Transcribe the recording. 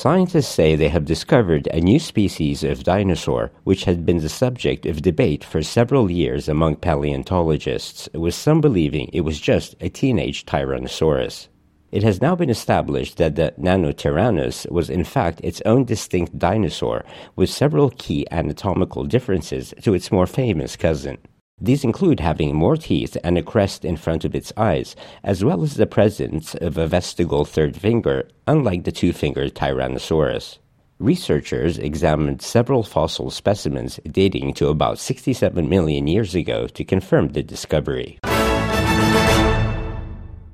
Scientists say they have discovered a new species of dinosaur which had been the subject of debate for several years among paleontologists, with some believing it was just a teenage Tyrannosaurus. It has now been established that the Nanotyrannus was in fact its own distinct dinosaur, with several key anatomical differences to its more famous cousin. These include having more teeth and a crest in front of its eyes, as well as the presence of a vestigial third finger, unlike the two-fingered Tyrannosaurus. Researchers examined several fossil specimens dating to about 67 million years ago to confirm the discovery.